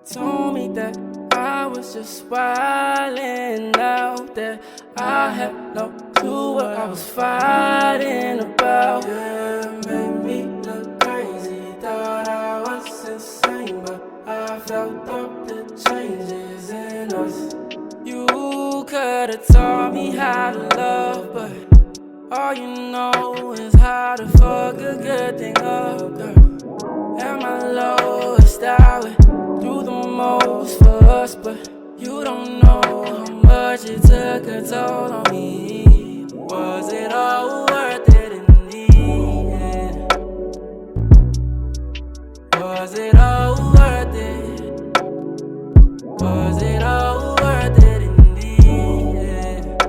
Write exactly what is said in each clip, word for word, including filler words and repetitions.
told me that I was just wildin' out there. I had no clue what I was fighting about. Yeah, made me look crazy. Thought I was insane, but I felt up the changes in us. You could've taught me how to love, but all you know is how to fuck a good thing up, girl. At my lowest, I went through the most for us, but you don't know how much it took a toll on me. Was it all worth it in the end? Was it all worth it? Was it all worth it in the end?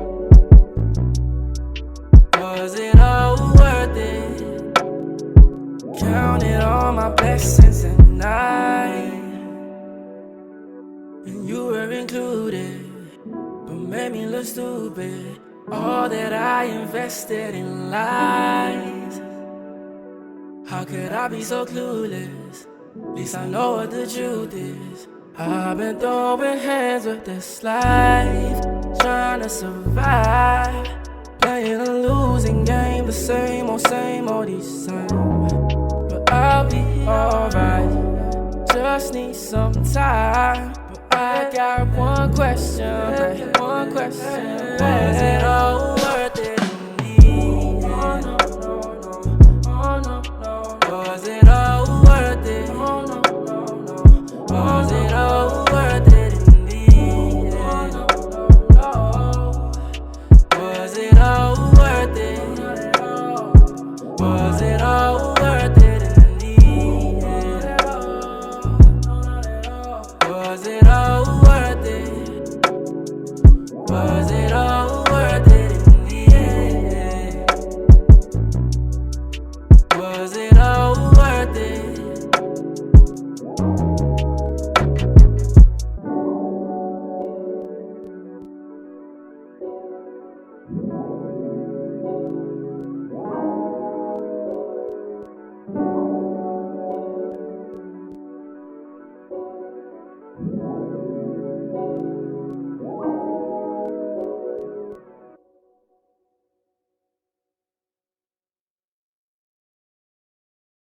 Was it all worth it? Counted all my blessings at night, and you were included, but made me look stupid. All that I invested in lies, how could I be so clueless? At least I know what the truth is. I've been throwing hands with this life, trying to survive, playing a losing game, the same old, same old each time. But I'll be alright, just need some time. But I got one question, one question. Was it all